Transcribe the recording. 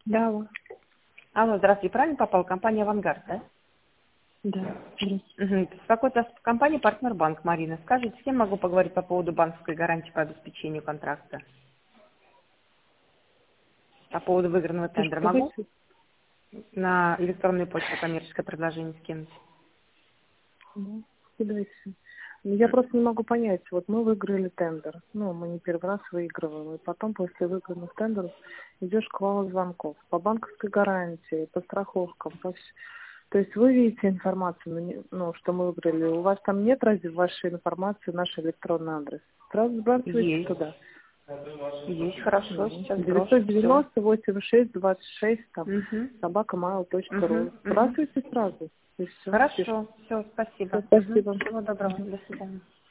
Да, вот. Алло, здравствуйте, правильно попал? Компания «Авангард», да? Да. Угу. Беспокоит компания «Партнер Банк», Марина. Скажите, с кем могу поговорить по поводу банковской гарантии по обеспечению контракта? По поводу выигранного тендера могу? На электронную почту коммерческое предложение скинуть. Да, кидайте. Я просто не могу понять, вот мы выиграли тендер, мы не первый раз выигрываем, и потом после выигранных тендеров идет шквал звонков по банковской гарантии, по страховкам, то есть вы видите информацию, что мы выиграли, у вас там нет разве вашей информации, наш электронный адрес? Сразу сбрасывайте Есть. туда. Есть, хорошо, сейчас брошу, все. 990-86-26, Угу. собакамайл.ру. Угу. Угу. Сбрасывайте сразу, и все. Хорошо, все, спасибо. Спасибо. Всего доброго, до свидания.